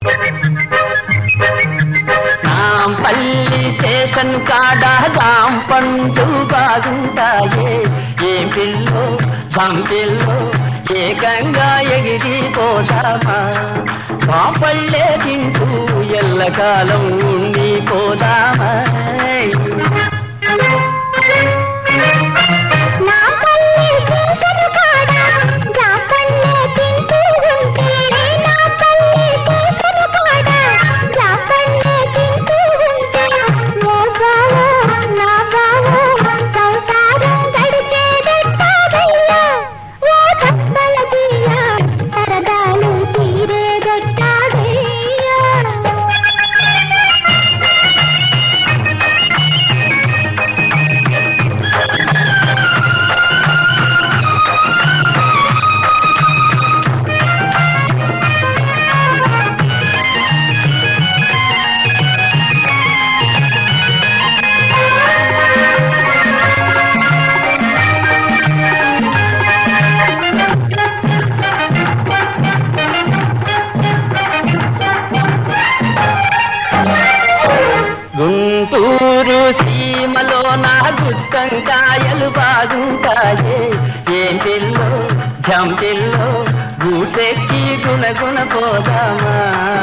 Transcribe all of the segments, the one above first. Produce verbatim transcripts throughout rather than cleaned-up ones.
Nampally station కాడ గాంపండు బాగుంటాయే ఏం pillow పంపిల్లో ఏకంగా ఎగిరిపోదామా పాపళ్ళే తింటూ ఎల్లకాలం ఉండిపోదామా గుంటూరు సీమలో నా గుత్తంకాయలు బాగుంటాయే ఏం పిల్లో జంపిల్లో గూటెక్కి గుణగుణ పోదామా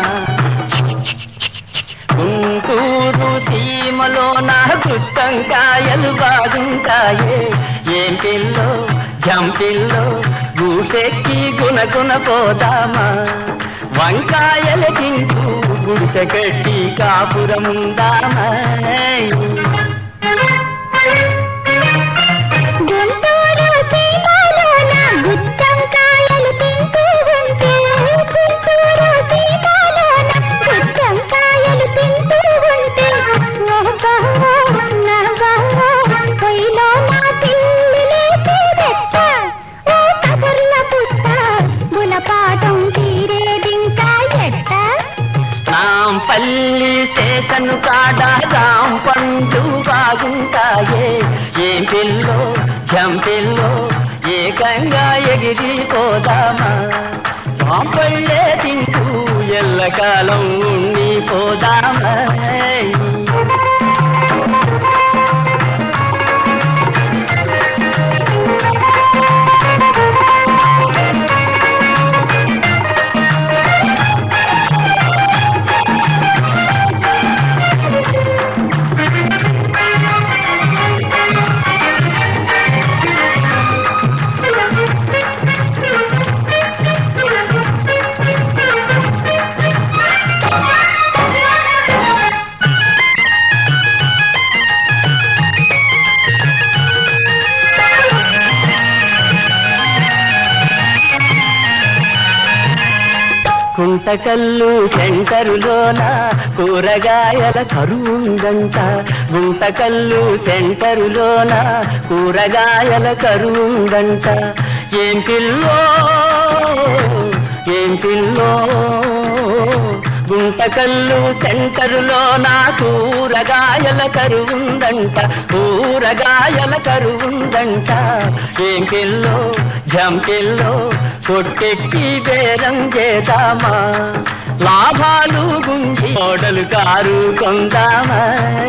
గుంటూరు సీమలో నా గుత్తంకాయలు బాగుంటాయే ఏం పిల్లో జంపిల్లో గూటెక్కి గుణగుణ పోదామా వంకాయల తింటూ గుడిసె కట్టి కాపురముందామా నాంపల్లి స్టేషన్ కాడ గాంపండు బాగుంటాయే ఏం పిల్లో జంపిల్లో ఏకంగా ఎగిరిపోదామా పాపళ్ళే తింటూ ఎల్లకాలం ఉండిపోదామా గుంటకల్లు సెంటరులోన కూరగాయల కరువుందంట గుంటకల్లు సెంటరులోన కూరగాయల కరువుందంట ఏం పిల్లో ఏం పిల్లో గుంటకల్లు సెంటరులోన కూరగాయల కరువుందంట కూరగాయల కరువుందంట ఏం పిల్లో జంపిల్లో కొట్టెక్కి బేరం చేద్దామా లాభాలు గుంజి మోడలు కారు కొందామా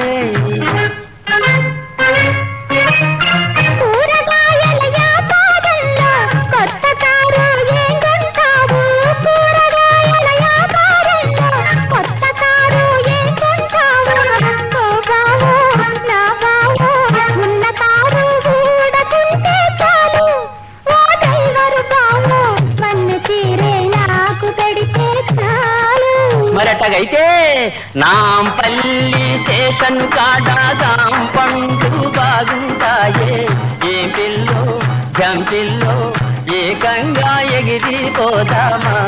మరటగైతే నాంపల్లి స్టేషన్ కాడ గాంపండు బాగుంటాయే ఏం పిల్లో జంపిల్లో ఏకంగా ఎగిరిపోదామా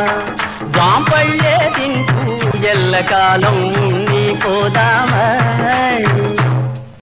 గాంపళ్ళే తింటూ ఎల్లకాలం ఉండిపోదామా